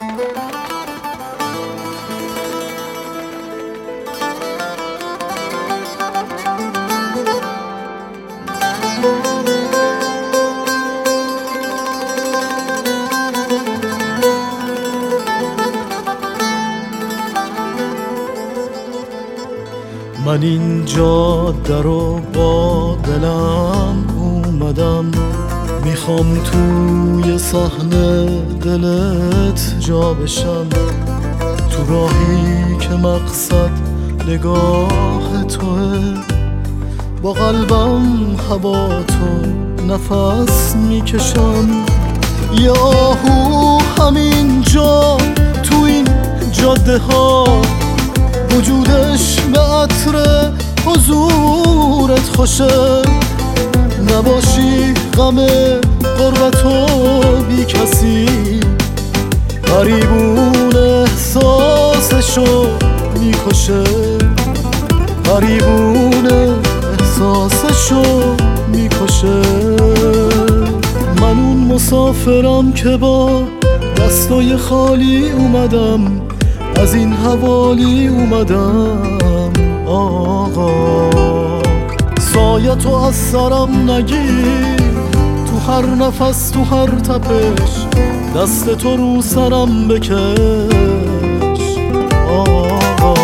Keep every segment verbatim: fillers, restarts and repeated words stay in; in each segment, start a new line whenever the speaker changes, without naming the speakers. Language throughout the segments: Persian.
من اینجا در و با دلم اومدم، میخوام توی صحنه دلت جا بشم، تو راهی که مقصد نگاه توه، با قلبم هوا تو نفس میکشم. یه آهو همینجا تو این جاده ها، وجودش به عطر حضورت خوشه، نباشی غم غربت و بی کسی، غریبون احساسشو میکشه، غریبون احساسشو میکشه. من اون مسافرم که با دستای خالی اومدم، از این حوالی اومدم آقا. سایه تو از سرم نگیر، تو هر نفس تو هر تپش، دست تو رو سرم بکش آقا.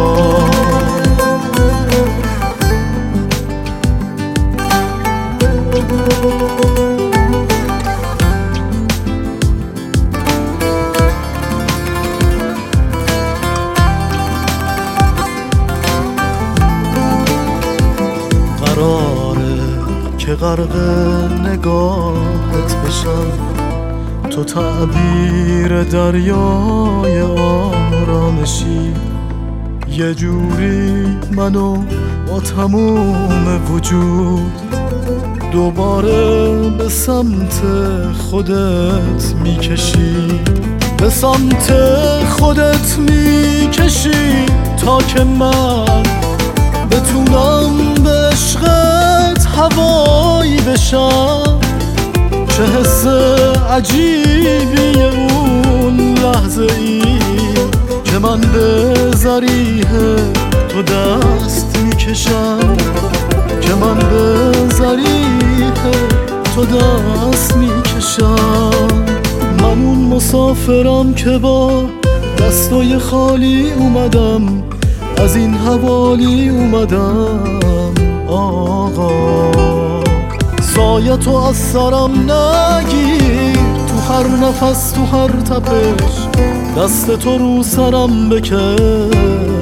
قراره که غرق نگاهت بشم، تو تعبیر دریای آرامشی، یه جوری منو با تموم وجود دوباره به سمت خودت میکشی، به سمت خودت میکشی، تا که من بتونم به عشقت هوایی بشم. چه حس عجیبی اون لحظه ای که من به ضریح تو دست میکشم، که من به ضریح تو دست میکشم. من اون مسافرم که با دستای خالی اومدم، از این حوالی اومدم آقا. سایه تو از سرم نگیر، تو هر نفس تو هر تپش، دست تو رو سرم بکش